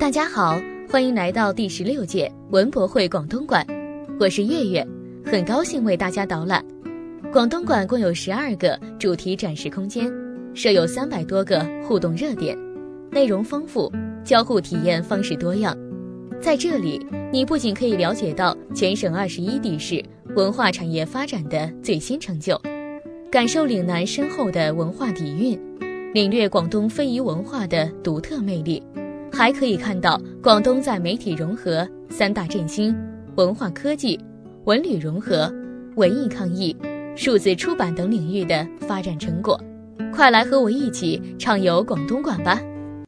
大家好，欢迎来到第16届文博会广东馆，我是月月，很高兴为大家导览。广东馆共有12个主题展示空间，设有300多个互动热点，内容丰富，交互体验方式多样。在这里，你不仅可以了解到全省21地市文化产业发展的最新成就，感受岭南深厚的文化底蕴，领略广东非遗文化的独特魅力，还可以看到广东在媒体融合、3大振兴、文化科技、文旅融合、文艺抗疫、数字出版等领域的发展成果。快来和我一起畅游广东馆吧！